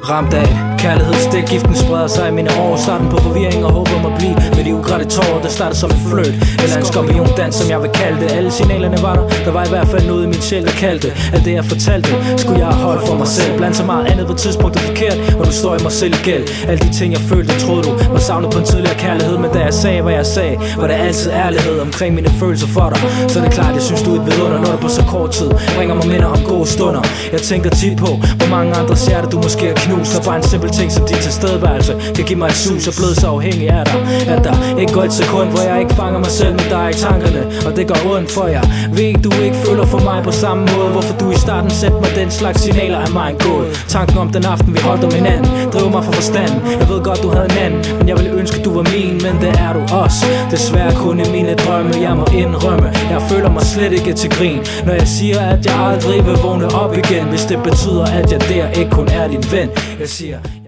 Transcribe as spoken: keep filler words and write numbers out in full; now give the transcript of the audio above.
Ramt af kærlighedsstik, giften spreder sig i mine år. Starten på forvirring og håb om at blive med de ugrætte tårer. Det startede som en fløjt eller en skorpiondans, som jeg vil kalde det. Alle signalerne var der, der var i hvert fald noget i min sjæl, der kaldte. Alt det jeg fortalte, skulle jeg have holdt for mig selv. Blandt så meget andet på tidspunktet forkert, og nu står jeg mig selv i gæld. Alle de ting jeg følte, troede du var savnet på en tidligere kærlighed. Men da jeg sagde, hvad jeg sagde, var det altid ærlighed omkring mine følelser for dig. Så det er klart, jeg synes du er et vidunder, når du på så kort tid bringer mig minder om gode stunder. Jeg tænker tit på, hvor mange andres hjerte du måske har knust. Og bare en simpel ting som din tilstedeværelse kan give mig et sus. Jeg er blevet så afhængig af dig, at der ikke går et sekund, hvor jeg ikke fanger mig selv med dig i tankerne. Og det gør ondt for jer. Ved ikke, du ikke føler for mig på samme måde. Hvorfor du i starten sendte mig den slags signaler af mig en gåd. Tanken om den aften vi holdt om hinanden driver mig fra forstanden. Jeg ved godt du havde en anden, men jeg ville ønske du var min. Men det er du også, desværre kun i mine drømme. Jeg må indrømme, jeg føler mig slet ikke til grin, når jeg siger at jeg aldrig vil vågne op igen. Hvis det betyder at jeg der ikke kun er din ven. Jeg siger